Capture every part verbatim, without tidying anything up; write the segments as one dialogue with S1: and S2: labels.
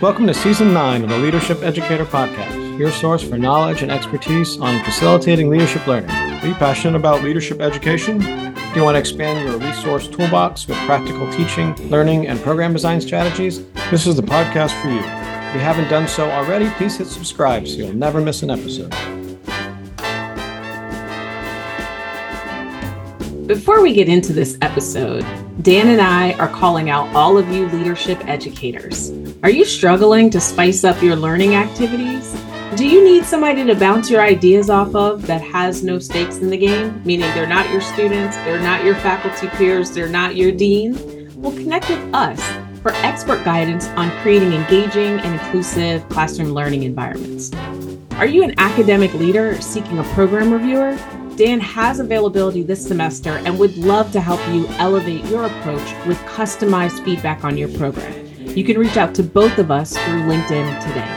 S1: Welcome to Season nine of the Leadership Educator Podcast, your source for knowledge and expertise on facilitating leadership learning. Are you passionate about leadership education? Do you want to expand your resource toolbox with practical teaching, learning, and program design strategies? This is the podcast for you. If you haven't done so already, please hit subscribe so you'll never miss an episode.
S2: Before we get into this episode, Dan and I are calling out all of you leadership educators. Are you struggling to spice up your learning activities? Do you need somebody to bounce your ideas off of that has no stakes in the game? Meaning they're not your students, they're not your faculty peers, they're not your dean? Well, connect with us for expert guidance on creating engaging and inclusive classroom learning environments. Are you an academic leader seeking a program reviewer? Dan has availability this semester and would love to help you elevate your approach with customized feedback on your program. You can reach out to both of us through LinkedIn today.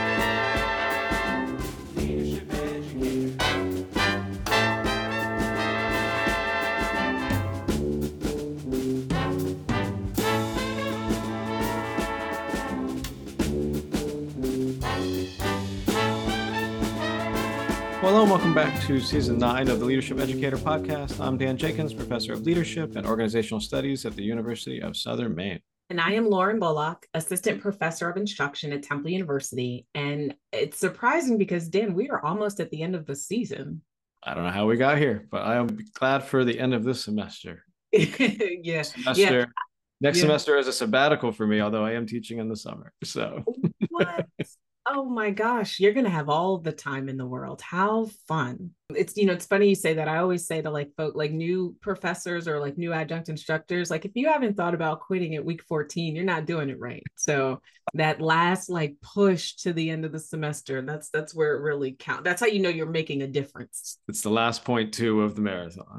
S1: Hello and welcome back to Season nine of the Leadership Educator Podcast. I'm Dan Jenkins, Professor of Leadership and Organizational Studies at the University of Southern Maine.
S2: And I am Lauren Bullock, Assistant Professor of Instruction at Temple University. And it's surprising because, Dan, we are almost at the end of the season.
S1: I don't know how we got here, but I am glad for the end of this semester.
S2: yeah.
S1: Semester.
S2: Yeah.
S1: Next
S2: yeah.
S1: semester is a sabbatical for me, although I am teaching in the summer. So
S2: what? Oh my gosh, you're going to have all the time in the world. How fun. It's, you know, it's funny you say that. I always say to like folk, like new professors or like new adjunct instructors, like if you haven't thought about quitting at week fourteen, you're not doing it right. So that last like push to the end of the semester, that's, that's where it really counts. That's how you know you're making a difference.
S1: It's the last point two of the marathon.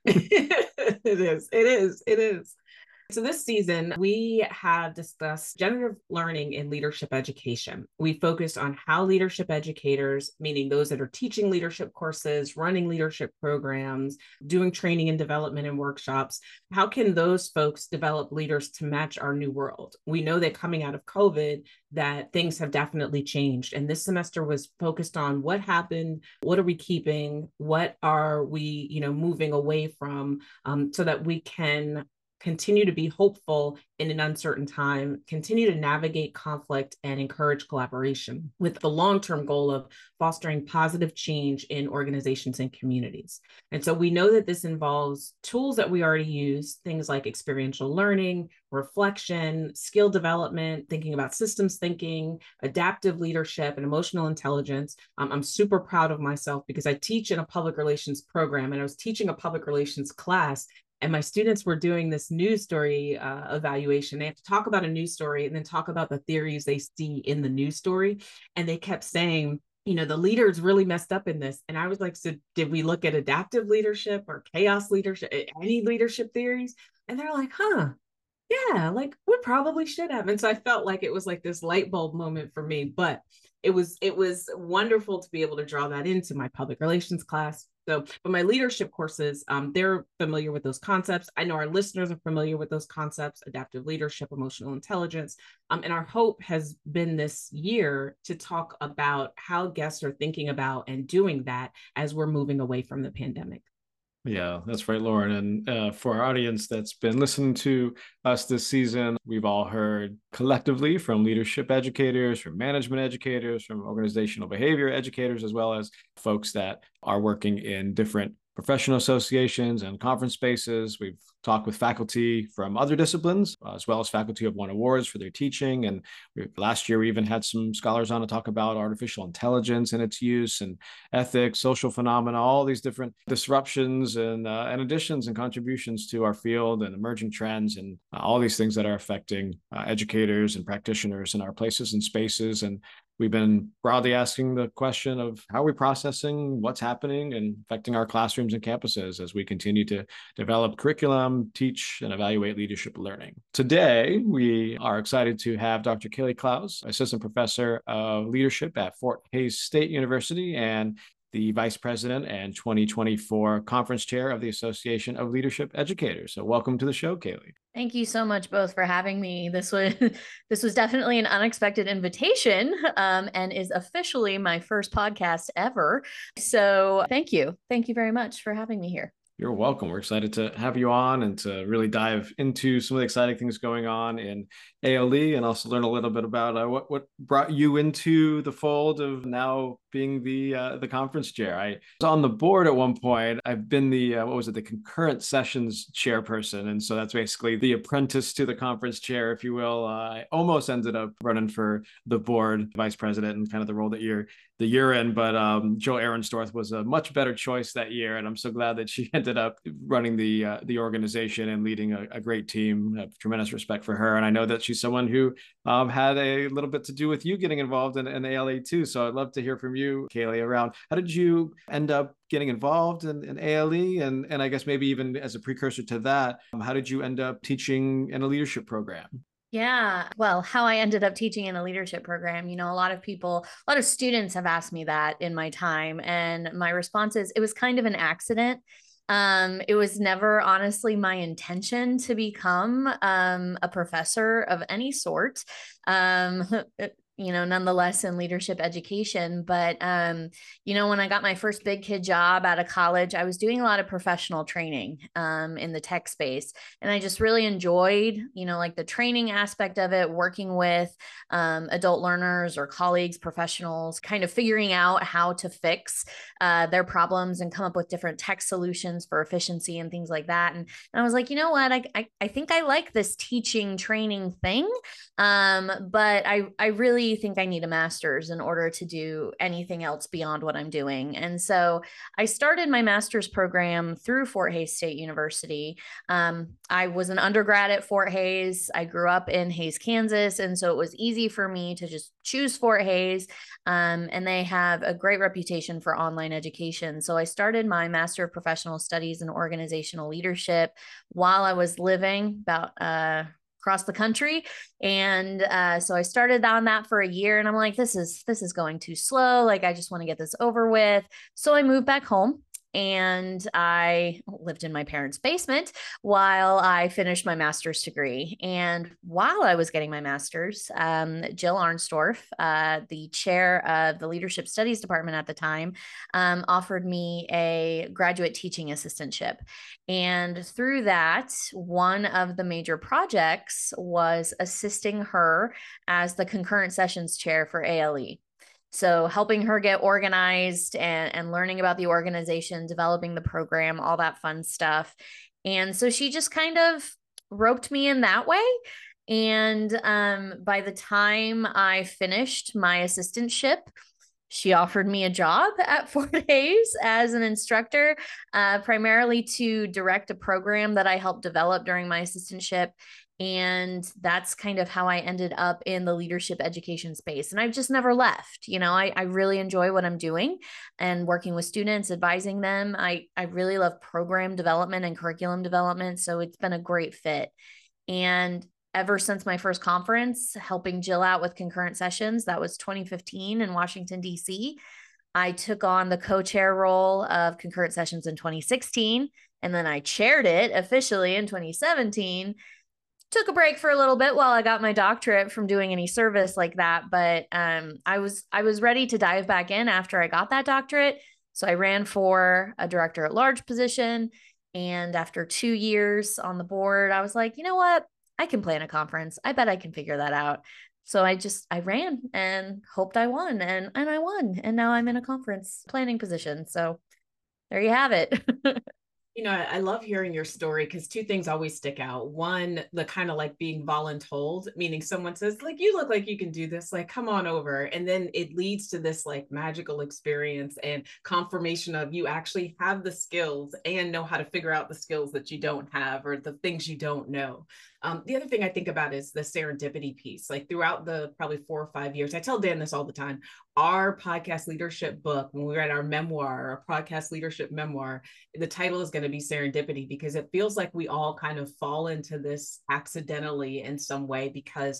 S2: It is, it is, it is. So this season, we have discussed generative learning in leadership education. We focused on how leadership educators, meaning those that are teaching leadership courses, running leadership programs, doing training and development and workshops, how can those folks develop leaders to match our new world? We know that coming out of COVID, that things have definitely changed. And this semester was focused on what happened, what are we keeping, what are we, you know, moving away from, um, so that we can continue to be hopeful in an uncertain time, continue to navigate conflict and encourage collaboration with the long-term goal of fostering positive change in organizations and communities. And so we know that this involves tools that we already use, things like experiential learning, reflection, skill development, thinking about systems thinking, adaptive leadership, and emotional intelligence. Um, I'm super proud of myself because I teach in a public relations program and I was teaching a public relations class. And my students were doing this news story uh, evaluation. They have to talk about a news story and then talk about the theories they see in the news story. And they kept saying, you know, the leaders really messed up in this. And I was like, so did we look at adaptive leadership or chaos leadership, any leadership theories? And they're like, huh, yeah, like we probably should have. And so I felt like it was like this light bulb moment for me, but it was, it was wonderful to be able to draw that into my public relations class. So, but my leadership courses, um, they're familiar with those concepts. I know our listeners are familiar with those concepts, adaptive leadership, emotional intelligence. Um, and our hope has been this year to talk about how guests are thinking about and doing that as we're moving away from the pandemic.
S1: Yeah, that's right, Lauren. And uh, for our audience that's been listening to us this season, we've all heard collectively from leadership educators, from management educators, from organizational behavior educators, as well as folks that are working in different professional associations and conference spaces. We've talked with faculty from other disciplines, uh, as well as faculty have won awards for their teaching. And we, last year, we even had some scholars on to talk about artificial intelligence and its use and ethics, social phenomena, all these different disruptions and, uh, and additions and contributions to our field and emerging trends and uh, all these things that are affecting uh, educators and practitioners in our places and spaces. And we've been broadly asking the question of how are we processing what's happening and affecting our classrooms and campuses as we continue to develop curriculum, teach, and evaluate leadership learning. Today, we are excited to have Doctor Kaylee Clowes, Assistant Professor of Leadership at Fort Hays State University and the Vice President and twenty twenty-four Conference Chair of the Association of Leadership Educators. So welcome to the show, Kaylee.
S3: Thank you so much both for having me. This was this was definitely an unexpected invitation, um, and is officially my first podcast ever. So thank you. Thank you very much for having me here.
S1: You're welcome. We're excited to have you on and to really dive into some of the exciting things going on in A L E, and also learn a little bit about uh, what what brought you into the fold of now being the uh, the conference chair. I was on the board at one point. I've been the uh, what was it, the concurrent sessions chairperson, and so that's basically the apprentice to the conference chair, if you will. Uh, I almost ended up running for the board vice president and kind of the role that you're the year in, but um, Joe Ahrenstorff was a much better choice that year, and I'm so glad that she ended up running the uh, the organization and leading a, a great team. I have tremendous respect for her, and I know that she's someone who um, had a little bit to do with you getting involved in, in A L E too. So I'd love to hear from you, Kaylee, around how did you end up getting involved in, in A L E, and and I guess maybe even as a precursor to that, um, how did you end up teaching in a leadership program?
S3: Yeah. Well, how I ended up teaching in a leadership program, you know, a lot of people, a lot of students have asked me that in my time. And my response is it was kind of an accident. Um, it was never honestly my intention to become um, a professor of any sort. Um, you know, nonetheless in leadership education. But, um, you know, when I got my first big kid job out of college, I was doing a lot of professional training um, in the tech space. And I just really enjoyed, you know, like the training aspect of it, working with um, adult learners or colleagues, professionals, kind of figuring out how to fix uh, their problems and come up with different tech solutions for efficiency and things like that. And, and I was like, you know what, I, I, I think I like this teaching training thing. Um, but I, I really think I need a master's in order to do anything else beyond what I'm doing. And so I started my master's program through Fort Hays State University. Um, I was an undergrad at Fort Hays. I grew up in Hays, Kansas. And so it was easy for me to just choose Fort Hays. Um, and they have a great reputation for online education. So I started my Master of Professional Studies in Organizational Leadership while I was living about, uh, across the country. And uh, so I started on that for a year, and I'm like, this is, this is going too slow. Like, I just want to get this over with. So I moved back home, and I lived in my parents' basement while I finished my master's degree. And while I was getting my master's, um, Jill Ahrenstorff, uh, the chair of the Leadership Studies Department at the time, um, offered me a graduate teaching assistantship. And through that, one of the major projects was assisting her as the concurrent sessions chair for A L E. So helping her get organized and, and learning about the organization, developing the program, all that fun stuff. And so she just kind of roped me in that way. And um, by the time I finished my assistantship, she offered me a job at Fort Hays as an instructor, uh, primarily to direct a program that I helped develop during my assistantship. And that's kind of how I ended up in the leadership education space. And I've just never left. You know, I, I really enjoy what I'm doing and working with students, advising them. I, I really love program development and curriculum development. So it's been a great fit. And ever since my first conference, helping Jill out with concurrent sessions, that was twenty fifteen in Washington, D C, I took on the co-chair role of concurrent sessions in twenty sixteen. And then I chaired it officially in twenty seventeen. Took a break for a little bit while I got my doctorate from doing any service like that. But um, I was I was ready to dive back in after I got that doctorate. So I ran for a director at large position. And after two years on the board, I was like, you know what? I can plan a conference. I bet I can figure that out. So I just, I ran and hoped I won, and, and I won. And now I'm in a conference planning position. So there you have it.
S2: You know, I love hearing your story because two things always stick out. One, the kind of like being voluntold, meaning someone says, like, you look like you can do this, like, come on over. And then it leads to this like magical experience and confirmation of you actually have the skills and know how to figure out the skills that you don't have or the things you don't know. Um, the other thing I think about is the serendipity piece. Like throughout the probably four or five years, I tell Dan this all the time, our podcast leadership book, when we write our memoir, our podcast leadership memoir, the title is going to be Serendipity, because it feels like we all kind of fall into this accidentally in some way, because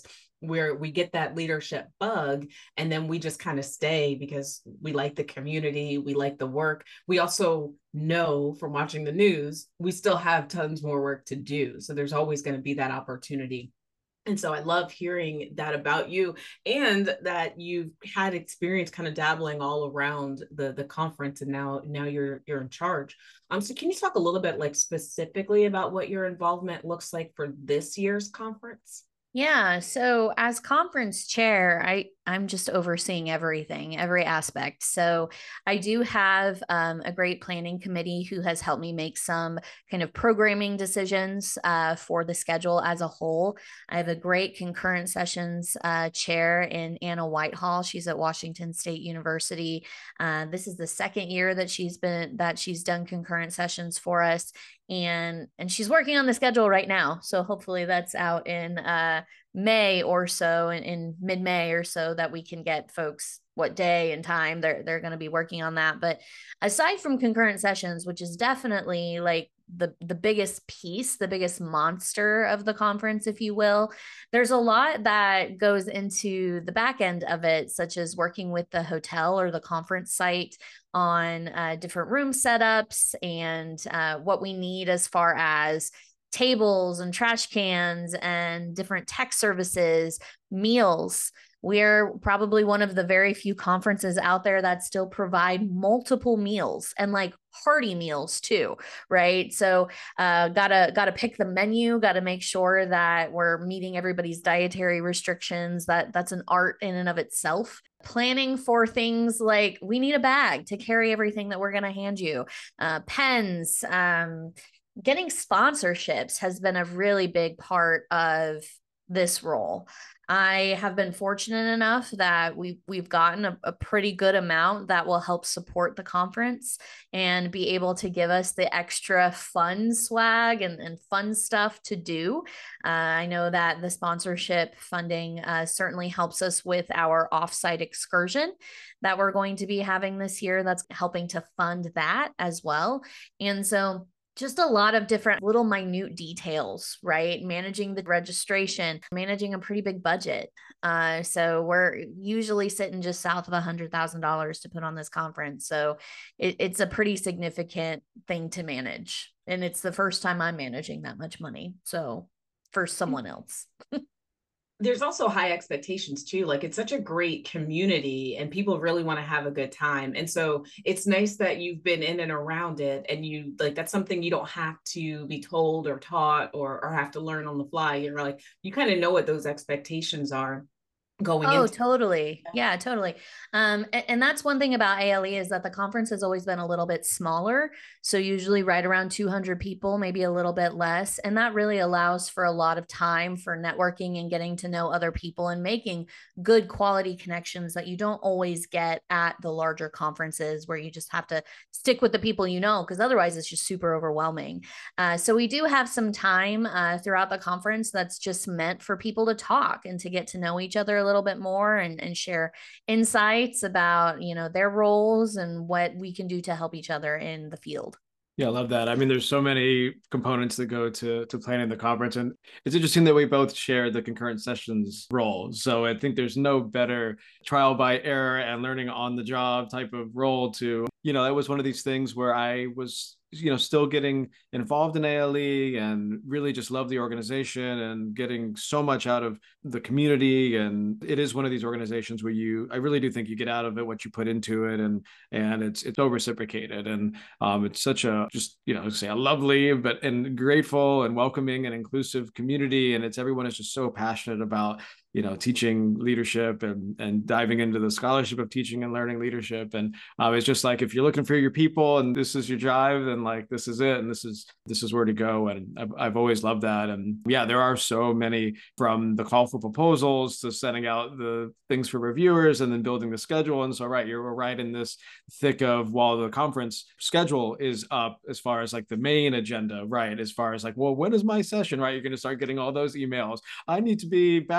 S2: where we get that leadership bug, and then we just kind of stay because we like the community, we like the work. We also know from watching the news, we still have tons more work to do. So there's always going to be that opportunity. And so I love hearing that about you, and that you've had experience kind of dabbling all around the, the conference, and now now you're you're in charge. Um, so can you talk a little bit like specifically about what your involvement looks like for this year's conference?
S3: Yeah. So as conference chair, I, I'm just overseeing everything, every aspect. So I do have um, a great planning committee who has helped me make some kind of programming decisions uh, for the schedule as a whole. I have a great concurrent sessions uh, chair in Anna Whitehall. She's at Washington State University. Uh, this is the second year that she's been, that she's done concurrent sessions for us. And, and she's working on the schedule right now. So hopefully that's out in uh, May or so, in, in mid-May or so, that we can get folks what day and time they're they're going to be working on that. But aside from concurrent sessions, which is definitely like the the biggest piece, the biggest monster of the conference, if you will, there's a lot that goes into the back end of it, such as working with the hotel or the conference site on uh, different room setups and uh, what we need as far as tables and trash cans and different tech services, meals. We're probably one of the very few conferences out there that still provide multiple meals, and like hearty meals too, right? So uh, gotta gotta pick the menu, gotta make sure that we're meeting everybody's dietary restrictions. That that's an art in and of itself. Planning for things like we need a bag to carry everything that we're gonna hand you, uh, pens, um, getting sponsorships has been a really big part of this role. I have been fortunate enough that we've, we've gotten a, a pretty good amount that will help support the conference and be able to give us the extra fun swag and, and fun stuff to do. Uh, I know that the sponsorship funding uh, certainly helps us with our offsite excursion that we're going to be having this year. That's helping to fund that as well. And so just a lot of different little minute details, right? Managing the registration, managing a pretty big budget. Uh, so we're usually sitting just south of a hundred thousand dollars to put on this conference. So it, it's a pretty significant thing to manage. And it's the first time I'm managing that much money. So for someone else.
S2: There's also high expectations too. Like it's such a great community and people really want to have a good time. And so it's nice that you've been in and around it, and you like, that's something you don't have to be told or taught or, or have to learn on the fly. You're like, you kind of know what those expectations are going
S3: Oh,
S2: into.
S3: totally. Yeah, totally. Um, and, and that's one thing about A L E is that the conference has always been a little bit smaller. So usually right around two hundred people, maybe a little bit less. And that really allows for a lot of time for networking and getting to know other people and making good quality connections that you don't always get at the larger conferences, where you just have to stick with the people you know, because otherwise it's just super overwhelming. Uh, so we do have some time uh, throughout the conference that's just meant for people to talk and to get to know each other a little bit more, and, and share insights about, you know, their roles and what we can do to help each other in the field.
S1: Yeah, I love that. I mean, there's so many components that go to to planning the conference, and it's interesting that we both share the concurrent sessions role. So I think there's no better trial by error and learning on the job type of role to, you know, that was one of these things where I was, you know, still getting involved in A L E and really just love the organization and getting so much out of the community. And it is one of these organizations where you, I really do think you get out of it what you put into it, and and it's it's so reciprocated, and um, it's such a just, you know, say a lovely but and grateful and welcoming and inclusive community, and it's everyone is just so passionate about, you know, teaching leadership and and diving into the scholarship of teaching and learning leadership. And um, it's just like, if you're looking for your people and this is your drive, then like this is it, and this is this is where to go. And I've, I've always loved that. And yeah, there are so many, from the call for proposals to sending out the things for reviewers and then building the schedule. And so right, you're right in this thick of, while the conference schedule is up as far as like the main agenda, right, as far as like, well, when is my session, right? You're going to start getting all those emails. I need to be back for a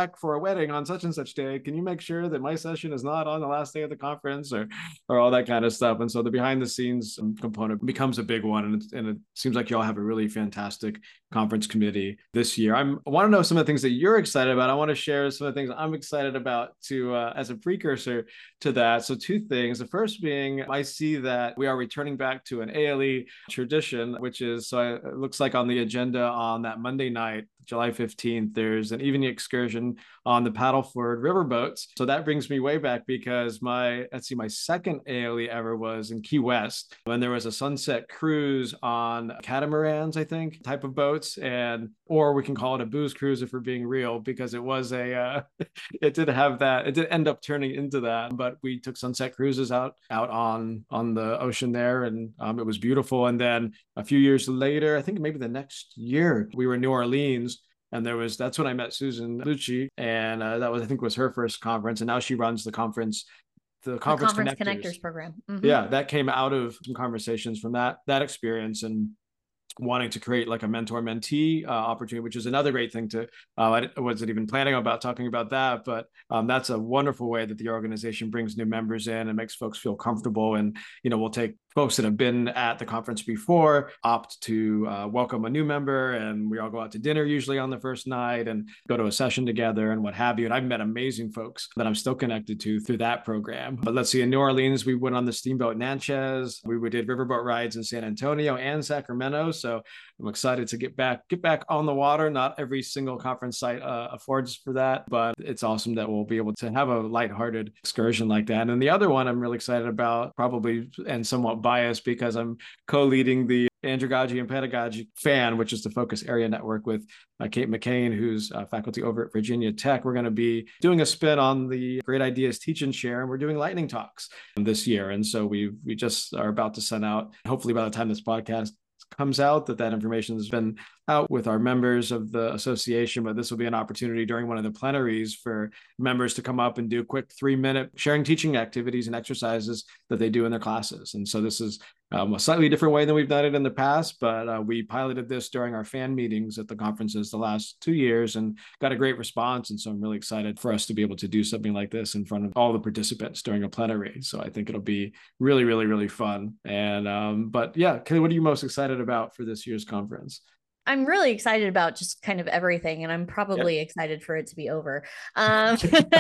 S1: wedding on such and such day. Can you make sure that my session is not on the last day of the conference, or or all that kind of stuff? And so the behind the scenes component becomes a big one. And it, and it seems like you all have a really fantastic conference committee this year. I'm, I want to know some of the things that you're excited about. I want to share some of the things I'm excited about to uh, as a precursor to that. So two things. The first being, I see that we are returning back to an A L E tradition, which is, so it looks like on the agenda on that Monday night, July fifteenth, there's an evening excursion on the Paddleford riverboats. So that brings me way back, because my, let's see, my second A L E ever was in Key West, when there was a sunset cruise on catamarans, I think, type of boats. And, or we can call it a booze cruise if we're being real, because it was a, uh, it did have that, it did end up turning into that, but we took sunset cruises out, out on, on the ocean there. And um, it was beautiful. And then a few years later, I think maybe the next year, we were in New Orleans. And there was, that's when I met Susan Lucci. And uh, that was, I think was her first conference. And now she runs the conference, the conference,
S3: the conference
S1: connectors.
S3: connectors program. Mm-hmm.
S1: Yeah, that came out of some conversations from that, that experience, and wanting to create like a mentor mentee uh, opportunity, which is another great thing to, uh, I wasn't even planning about talking about that, but um, that's a wonderful way that the organization brings new members in and makes folks feel comfortable. And, you know, we'll take folks that have been at the conference before, opt to uh, welcome a new member, and we all go out to dinner usually on the first night and go to a session together and what have you. And I've met amazing folks that I'm still connected to through that program. But let's see, in New Orleans, we went on the steamboat Natchez. We did riverboat rides in San Antonio and Sacramento. So I'm excited to get back, get back on the water. Not every single conference site uh, affords for that, but it's awesome that we'll be able to have a lighthearted excursion like that. And the other one I'm really excited about, probably, and somewhat biased because I'm co-leading the Andragogy and Pedagogy FAN, which is the Focus Area Network, with uh, Kate McCain, who's uh, faculty over at Virginia Tech. We're going to be doing a spin on the Great Ideas Teach and Share, and we're doing lightning talks this year. And so we we just are about to send out, hopefully by the time this podcast comes out, that that information has been out with our members of the association. But this will be an opportunity during one of the plenaries for members to come up and do quick three minute sharing teaching activities and exercises that they do in their classes. And so this is um, a slightly different way than we've done it in the past, but uh, we piloted this during our fan meetings at the conferences the last two years and got a great response. And so I'm really excited for us to be able to do something like this in front of all the participants during a plenary. So I think it'll be really, really, really fun. And, um, but yeah, Kelly, what are you most excited about for this year's conference?
S3: I'm really excited about just kind of everything, and I'm probably yep. excited for it to be over. Um,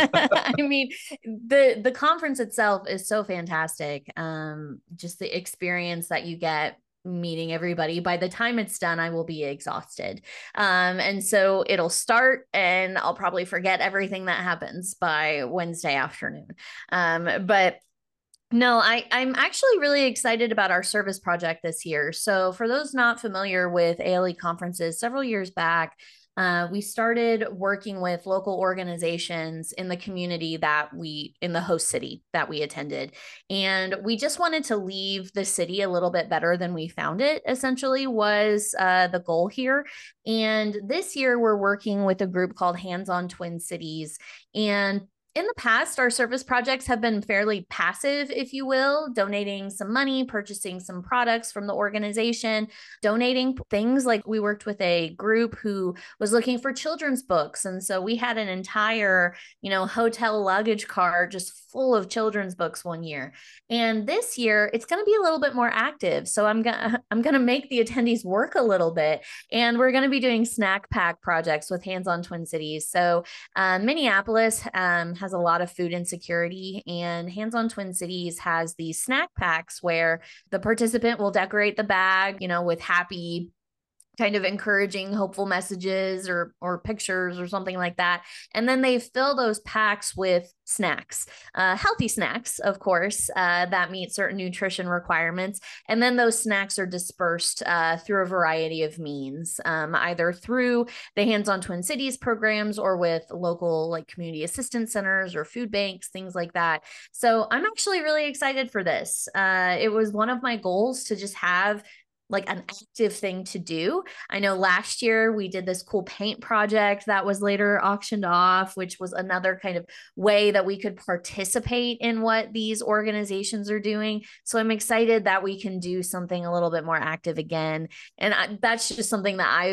S3: I mean, the the conference itself is so fantastic. Um, just the experience that you get meeting everybody. By the time it's done, I will be exhausted. Um, and so it'll start and I'll probably forget everything that happens by Wednesday afternoon. Um, but No, I, I'm actually really excited about our service project this year. So for those not familiar with A L E conferences, several years back, uh, we started working with local organizations in the community that we, in the host city that we attended. And we just wanted to leave the city a little bit better than we found it, essentially was uh, the goal here. And this year we're working with a group called Hands on Twin Cities. And in the past, our service projects have been fairly passive, if you will, donating some money, purchasing some products from the organization, donating things. Like we worked with a group who was looking for children's books. And so we had an entire, you know, hotel luggage cart just full of children's books one year. And this year it's going to be a little bit more active. So I'm going to, I'm going to make the attendees work a little bit. And we're going to be doing snack pack projects with Hands on Twin Cities. So uh, Minneapolis um, has a lot of food insecurity, and Hands on Twin Cities has these snack packs where the participant will decorate the bag, you know, with happy, kind of encouraging, hopeful messages or or pictures or something like that. And then they fill those packs with snacks, uh, healthy snacks, of course, uh, that meet certain nutrition requirements. And then those snacks are dispersed uh, through a variety of means, um, either through the Hands on Twin Cities programs or with local like community assistance centers or food banks, things like that. So I'm actually really excited for this. Uh, it was one of my goals to just have like an active thing to do. I know last year we did this cool paint project that was later auctioned off, which was another kind of way that we could participate in what these organizations are doing. So I'm excited that we can do something a little bit more active again. And I, that's just something that I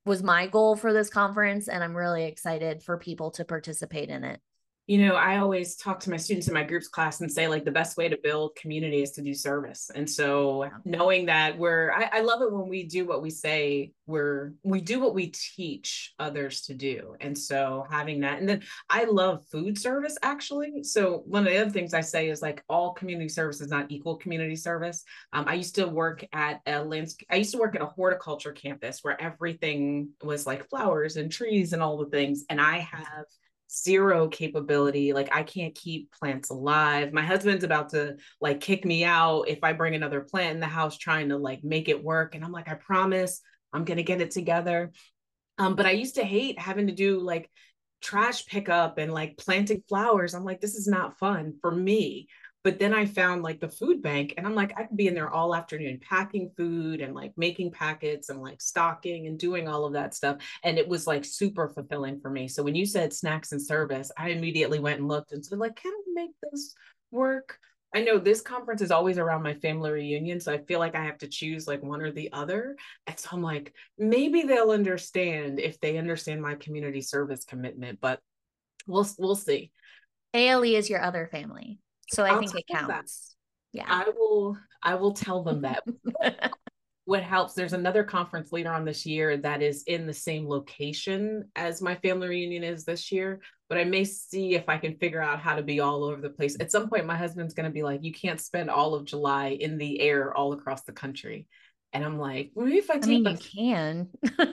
S3: was my goal for this conference. And I'm really excited for people to participate in it.
S2: You know, I always talk to my students in my groups class and say, like, the best way to build community is to do service. And so knowing that we're, I, I love it when we do what we say, we're, we do what we teach others to do. And so having that, and then I love food service, actually. So one of the other things I say is, like, all community service is not equal community service. Um, I used to work at a landscape, I used to work at a horticulture campus where everything was like flowers and trees and all the things. And I have zero capability. Like, I can't keep plants alive. My husband's about to like kick me out if I bring another plant in the house, trying to like make it work. And I'm like, I promise I'm going to get it together. Um, but I used to hate having to do like trash pickup and like planting flowers. I'm like, this is not fun for me. But then I found like the food bank, and I'm like, I could be in there all afternoon packing food and like making packets and like stocking and doing all of that stuff. And it was like super fulfilling for me. So when you said snacks and service, I immediately went and looked and said, like, can I make this work? I know this conference is always around my family reunion, so I feel like I have to choose like one or the other. And so I'm like, maybe they'll understand if they understand my community service commitment, but we'll we'll see.
S3: A L E is your other family. So I
S2: I'll
S3: think it counts.
S2: That.
S3: Yeah.
S2: I will, I will tell them that. What helps, there's another conference later on this year that is in the same location as my family reunion is this year, but I may see if I can figure out how to be all over the place. At some point, my husband's going to be like, you can't spend all of July in the air all across the country. And I'm like, maybe if I take
S3: I mean,
S2: my,
S3: you can.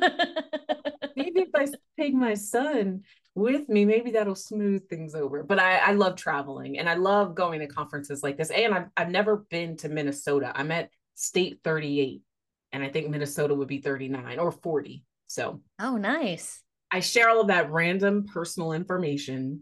S2: maybe if I take my son with me, maybe that'll smooth things over. But I, I love traveling, and I love going to conferences like this. And I've, I've never been to Minnesota. I'm at state thirty-eight, and I think Minnesota would be thirty-nine or forty. So,
S3: oh, nice.
S2: I share all of that random personal information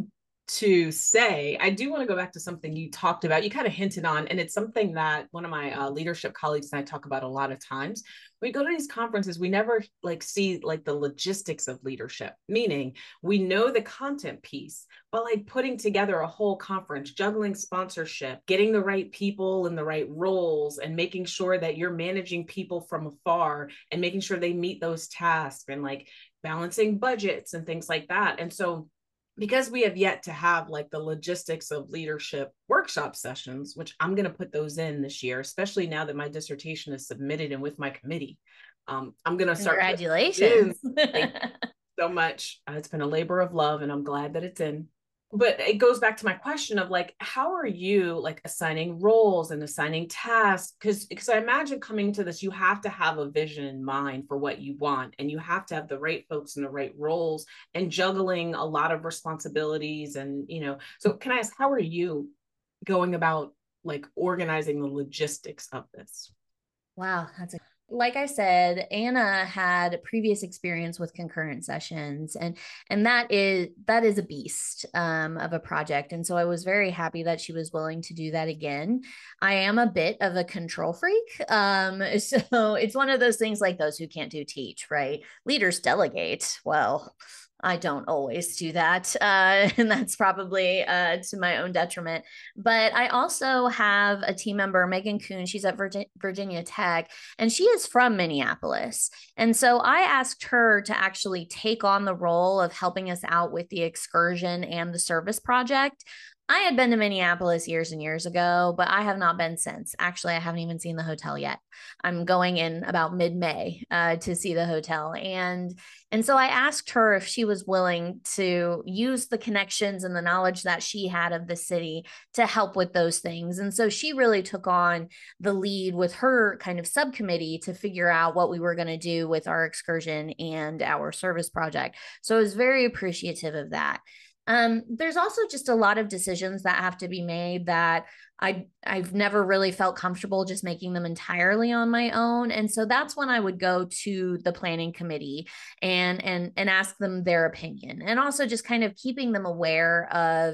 S2: to say, I do want to go back to something you talked about. You kind of hinted on, and it's something that one of my uh, leadership colleagues and I talk about a lot of times. When we go to these conferences, we never like see like the logistics of leadership, meaning we know the content piece, but like putting together a whole conference, juggling sponsorship, getting the right people in the right roles, and making sure that you're managing people from afar and making sure they meet those tasks, and like balancing budgets and things like that. And so because we have yet to have like the logistics of leadership workshop sessions, which I'm going to put those in this year, especially now that my dissertation is submitted and with my committee. Um, I'm going to start.
S3: Congratulations.
S2: Thank you so much. Uh, it's been a labor of love, and I'm glad that it's in. But it goes back to my question of like, how are you like assigning roles and assigning tasks? Because because I imagine coming to this, you have to have a vision in mind for what you want, and you have to have the right folks in the right roles, and juggling a lot of responsibilities. And, you know, so can I ask, how are you going about like organizing the logistics of this?
S3: Wow, that's a like I said, Anna had previous experience with concurrent sessions, and and that is that is a beast um, of a project. And so I was very happy that she was willing to do that again. I am a bit of a control freak. Um, so it's one of those things like those who can't do teach, right? Leaders delegate. Well, I don't always do that. Uh, and that's probably uh, to my own detriment. But I also have a team member, Megan Kuhn. She's at Virginia, Virginia Tech, and she is from Minneapolis. And so I asked her to actually take on the role of helping us out with the excursion and the service project. I had been to Minneapolis years and years ago, but I have not been since. Actually, I haven't even seen the hotel yet. I'm going in about mid-May uh, to see the hotel. And, and so I asked her if she was willing to use the connections and the knowledge that she had of the city to help with those things. And so she really took on the lead with her kind of subcommittee to figure out what we were going to do with our excursion and our service project. So I was very appreciative of that. Um, there's also just a lot of decisions that have to be made that I, I've never really felt comfortable just making them entirely on my own. And so that's when I would go to the planning committee and, and, and ask them their opinion, and also just kind of keeping them aware of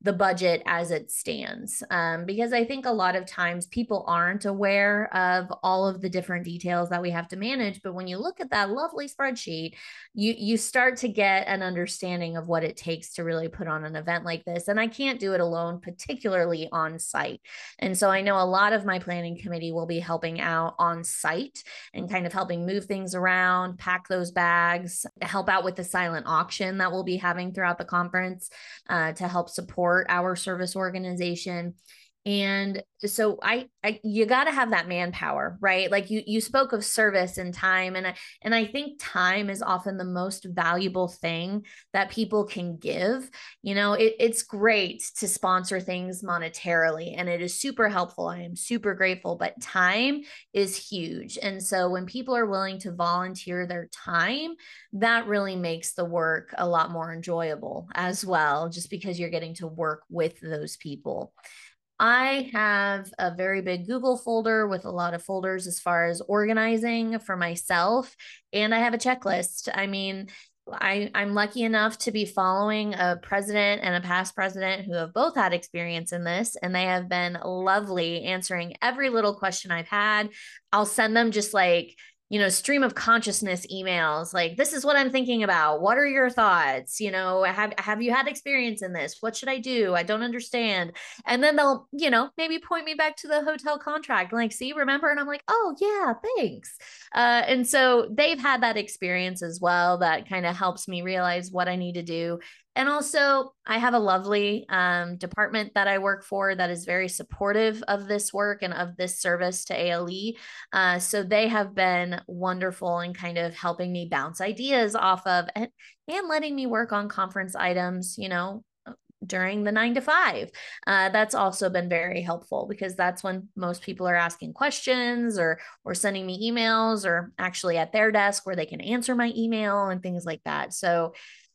S3: the budget as it stands. Um, because I think a lot of times people aren't aware of all of the different details that we have to manage. But when you look at that lovely spreadsheet, you, you start to get an understanding of what it takes to really put on an event like this. And I can't do it alone, particularly on site. And so I know a lot of my planning committee will be helping out on site and kind of helping move things around, pack those bags, help out with the silent auction that we'll be having throughout the conference uh, to help support our service organization. And so I, I you got to have that manpower, right? Like you, you spoke of service and time. And I, and I think time is often the most valuable thing that people can give. You know, it, it's great to sponsor things monetarily, and it is super helpful. I am super grateful, but time is huge. And so when people are willing to volunteer their time, that really makes the work a lot more enjoyable as well, just because you're getting to work with those people. I have a very big Google folder with a lot of folders as far as organizing for myself. And I have a checklist. I mean, I, I'm lucky enough to be following a president and a past president who have both had experience in this, and they have been lovely answering every little question I've had. I'll send them just like, you know, stream of consciousness emails like, this is what I'm thinking about. What are your thoughts? You know, have, have you had experience in this? What should I do? I don't understand. And then they'll, you know, maybe point me back to the hotel contract, like, see, remember? And I'm like, oh yeah, thanks. Uh, and so they've had that experience as well. That kind of helps me realize what I need to do. And also, I have a lovely um, department that I work for that is very supportive of this work and of this service to A L E. Uh, so they have been wonderful in kind of helping me bounce ideas off of and, and letting me work on conference items, you know, during the nine to five. Uh, that's also been very helpful, because that's when most people are asking questions or or sending me emails, or actually at their desk where they can answer my email and things like that. So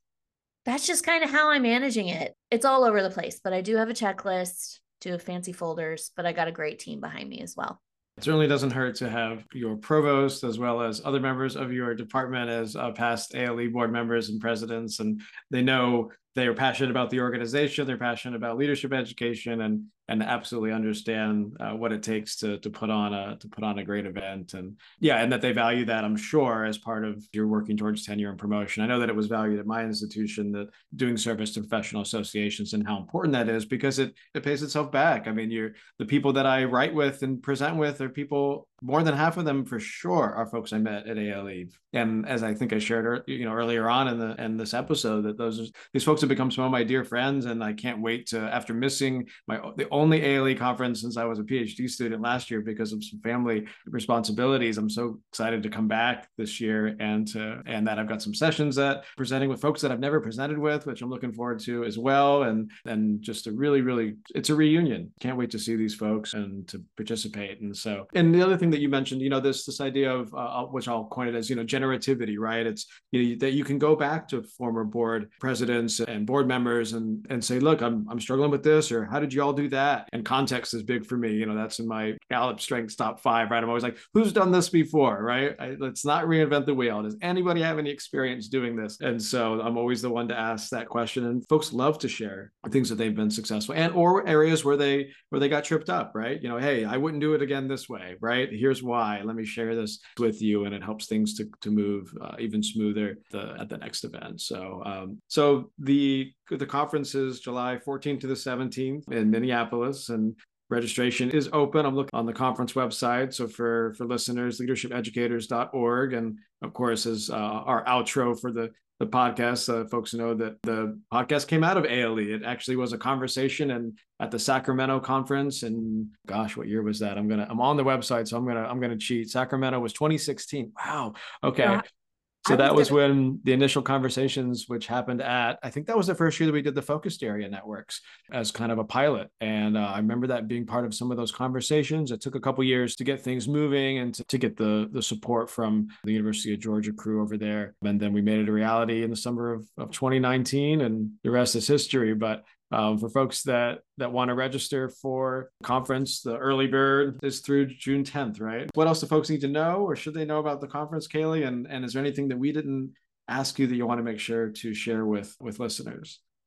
S3: that's just kind of how I'm managing it. It's all over the place, but I do have a checklist, do have fancy folders, but I got a great team behind me as well.
S1: It certainly doesn't hurt to have your provost as well as other members of your department as uh, past A L E board members and presidents, and they know they are passionate about the organization, they're passionate about leadership education, and and absolutely understand uh, what it takes to to put on a to put on a great event. And yeah, and that they value that, I'm sure, as part of your working towards tenure and promotion. I know that it was valued at my institution, that doing service to professional associations, and how important that is, because it it pays itself back. I mean, you're the people that I write with and present with are people, more than half of them for sure are folks I met at A L E. And as I think I shared, you know, earlier on in the in this episode, that those these folks have become some of my dear friends, and I can't wait to, after missing my the only A L E conference since I was a PhD student last year because of some family responsibilities, I'm so excited to come back this year, and to and that I've got some sessions that presenting with folks that I've never presented with, which I'm looking forward to as well. And and just a really, really, it's a reunion. Can't wait to see these folks and to participate. And so, and the other thing that you mentioned, you know, this this idea of uh, which I'll coin it as, you know, generativity, right? It's, you know, that you can go back to former board presidents and board members and and say, look, I'm I'm struggling with this, or how did you all do that? And context is big for me. You know, that's in my Gallup Strengths top five, right? I'm always like, who's done this before, right? I, let's not reinvent the wheel. Does anybody have any experience doing this? And so I'm always the one to ask that question. And folks love to share things that they've been successful, and or areas where they where they got tripped up, right? You know, hey, I wouldn't do it again this way, right? Here's why. Let me share this with you, and it helps things to to move uh, even smoother the, at the next event. So, um, so the the conference is July fourteenth to the seventeenth in Minneapolis, and registration is open. I'm looking on the conference website. So for for listeners, leadership educators dot org, and of course, as uh, our outro for the the podcast, uh, folks know that the podcast came out of A L E. It actually was a conversation and at the Sacramento conference. And gosh, what year was that? I'm gonna I'm on the website, so I'm gonna I'm gonna cheat. Sacramento was twenty sixteen. Wow. Okay. Yeah. So that was when the initial conversations, which happened at, I think that was the first year that we did the focused area networks as kind of a pilot. And uh, I remember that being part of some of those conversations. It took a couple of years to get things moving and to, to get the, the support from the University of Georgia crew over there. And then we made it a reality in the summer of, of twenty nineteen, and the rest is history. But Um, for folks that that want to register for conference, the early bird is through June tenth, right? What else do folks need to know, or should they know about the conference, Kaylee? And, and is there anything that we didn't ask you that you want to make sure to share with, with listeners?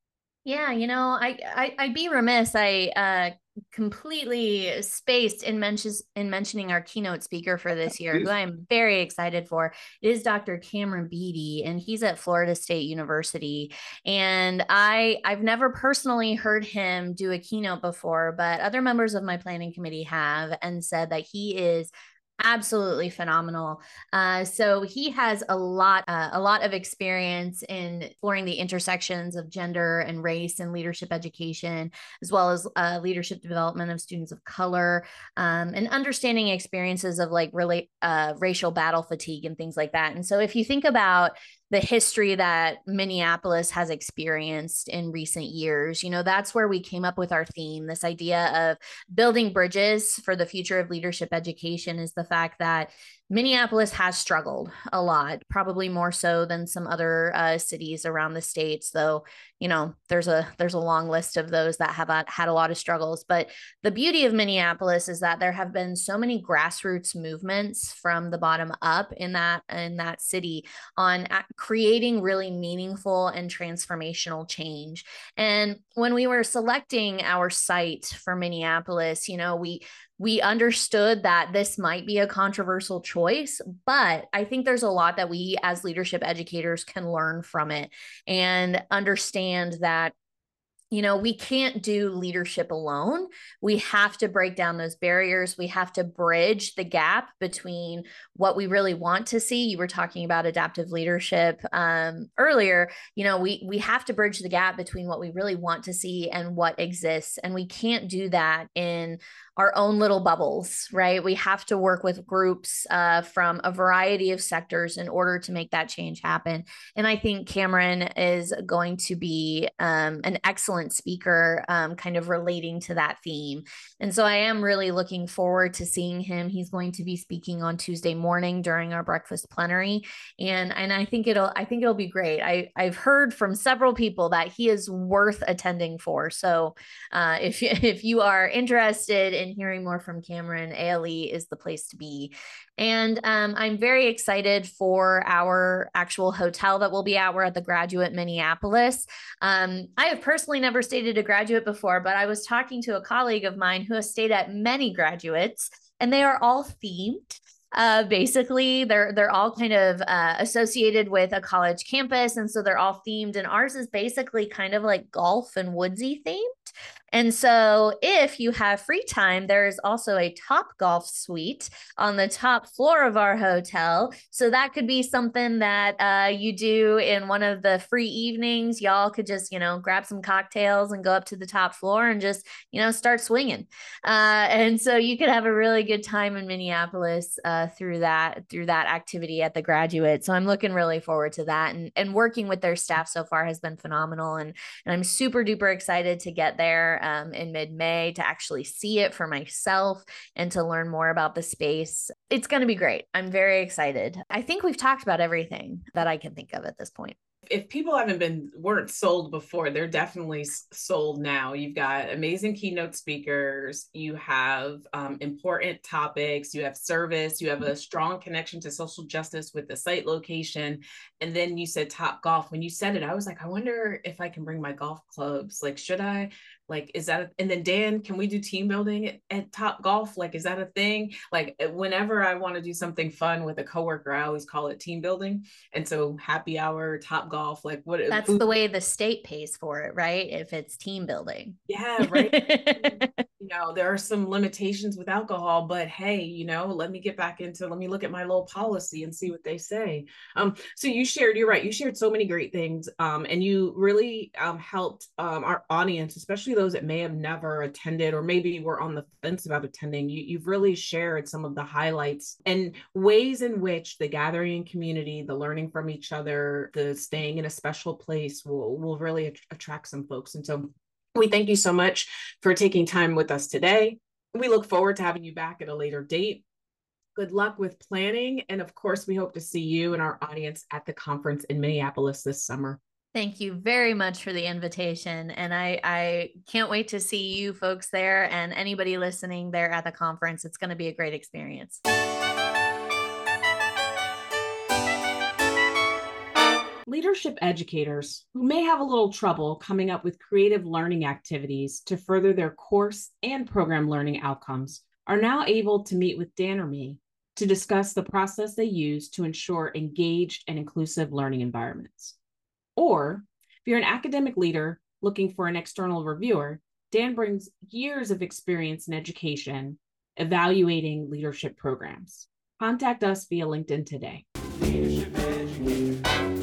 S3: Yeah, you know, I, I I'd be remiss. I uh completely spaced in mentions in mentioning our keynote speaker for this year, who
S1: Please.
S3: I'm very excited for. It is Doctor Cameron Beatty, and he's at Florida State University. And I I've never personally heard him do a keynote before, but other members of my planning committee have and said that he is absolutely phenomenal. Uh, so he has a lot, uh, a lot of experience in exploring the intersections of gender and race and leadership education, as well as uh, leadership development of students of color, um, and understanding experiences of like relate uh, racial battle fatigue and things like that. And so, if you think about the history that Minneapolis has experienced in recent years, you know, that's where we came up with our theme. This idea of building bridges for the future of leadership education is the fact that Minneapolis has struggled a lot, probably more so than some other uh, cities around the states, though, you know, there's a there's a long list of those that have had a lot of struggles. But the beauty of Minneapolis is that there have been so many grassroots movements from the bottom up in that in that city on creating really meaningful and transformational change. And when we were selecting our site for Minneapolis, you know, we we understood that this might be a controversial choice, but I think there's a lot that we as leadership educators can learn from it and understand that, you know, we can't do leadership alone. We have to break down those barriers. We have to bridge the gap between what we really want to see. You were talking about adaptive leadership um, earlier. You know, we we have to bridge the gap between what we really want to see and what exists. And we can't do that in our own little bubbles, right? We have to work with groups uh, from a variety of sectors in order to make that change happen. And I think Cameron is going to be um, an excellent speaker, um, kind of relating to that theme. And so I am really looking forward to seeing him. He's going to be speaking on Tuesday morning during our breakfast plenary. And, and I think it'll, I think it'll be great. I, I've heard from several people that he is worth attending for. So uh, if, if you are interested in hearing more from Cameron, A L E is the place to be. And um, I'm very excited for our actual hotel that we'll be at. We're at the Graduate Minneapolis. Um, I have personally never stayed at a Graduate before, but I was talking to a colleague of mine who has stayed at many Graduates, and they are all themed. Uh, basically, they're they're all kind of uh, associated with a college campus, and so they're all themed. And ours is basically kind of like golf and woodsy themed. And so, if you have free time, there is also a Top Golf suite on the top floor of our hotel. So that could be something that uh, you do in one of the free evenings. Y'all could just, you know, grab some cocktails and go up to the top floor and just, you know, start swinging. Uh, and so you could have a really good time in Minneapolis uh, through that through that activity at the Graduate. So I'm looking really forward to that. And and working with their staff so far has been phenomenal. And and I'm super duper excited to get there um, in mid-May to actually see it for myself and to learn more about the space. It's going to be great. I'm very excited. I think we've talked about everything that I can think of at this point.
S2: If people haven't been, weren't sold before, they're definitely sold now. You've got amazing keynote speakers. You have um, important topics. You have service. You have a strong connection to social justice with the site location. And then you said Top Golf. When you said it, I was like, I wonder if I can bring my golf clubs. Like, should I? Like, is that, a, and then Dan, can we do team building at, at Top Golf? Like, is that a thing? Like, whenever I want to do something fun with a coworker, I always call it team building. And so happy hour, Top Golf, like what?
S3: That's food, the way the state pays for it, right? If it's team building.
S2: Yeah, right. You know, there are some limitations with alcohol, but hey, you know, let me get back into, let me look at my little policy and see what they say. Um, so you shared, you're right, you shared so many great things, um, and you really um, helped um, our audience, especially those that may have never attended or maybe were on the fence about attending. You, you've really shared some of the highlights and ways in which the gathering community, the learning from each other, the staying in a special place will, will really att- attract some folks. And so we thank you so much for taking time with us today. We look forward to having you back at a later date. Good luck with planning. And of course, we hope to see you and our audience at the conference in Minneapolis this summer.
S3: Thank you very much for the invitation. And I, I can't wait to see you folks there and anybody listening there at the conference. It's going to be a great experience.
S2: Leadership educators who may have a little trouble coming up with creative learning activities to further their course and program learning outcomes are now able to meet with Dan or me to discuss the process they use to ensure engaged and inclusive learning environments. Or if you're an academic leader looking for an external reviewer, Dan brings years of experience in education evaluating leadership programs. Contact us via LinkedIn today. Leadership Educator.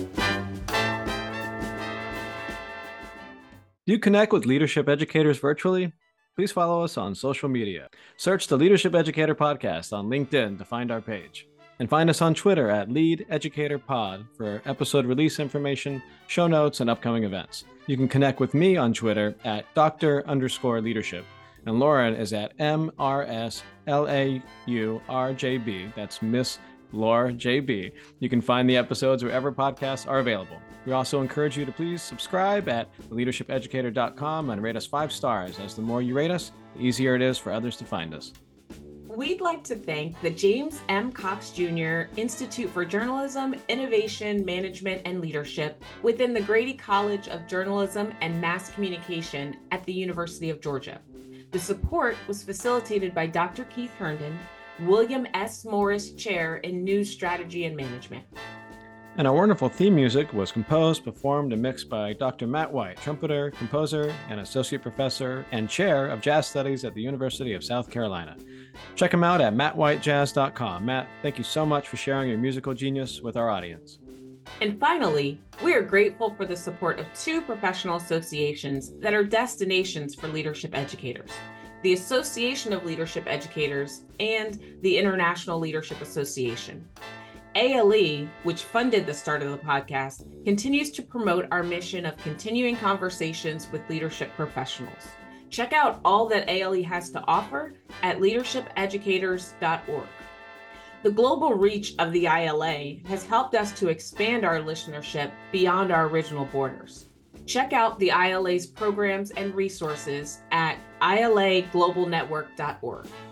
S1: Do you connect with leadership educators virtually? Please follow us on social media. Search the Leadership Educator Podcast on LinkedIn to find our page. And find us on Twitter at Lead Educator Pod for episode release information, show notes, and upcoming events. You can connect with me on Twitter at Doctor underscore leadership. And Lauren is at M R S L A U R J B. That's Miss Laura J B. You can find the episodes wherever podcasts are available. We also encourage you to please subscribe at leadership educator dot com and rate us five stars, as the more you rate us, the easier it is for others to find us.
S2: We'd like to thank the James M. Cox Junior Institute for Journalism, Innovation, Management, and Leadership within the Grady College of Journalism and Mass Communication at the University of Georgia. The support was facilitated by Doctor Keith Herndon, William S. Morris Chair in News Strategy and Management.
S1: And our wonderful theme music was composed, performed, and mixed by Doctor Matt White, trumpeter, composer, and associate professor and chair of jazz studies at the University of South Carolina. Check him out at matt white jazz dot com. Matt, thank you so much for sharing your musical genius with our audience.
S2: And finally, we are grateful for the support of two professional associations that are destinations for leadership educators: the Association of Leadership Educators and the International Leadership Association. A L E, which funded the start of the podcast, continues to promote our mission of continuing conversations with leadership professionals. Check out all that A L E has to offer at leadership educators dot org. The global reach of the I L A has helped us to expand our listenership beyond our original borders. Check out the I L A's programs and resources at I L A global network dot org.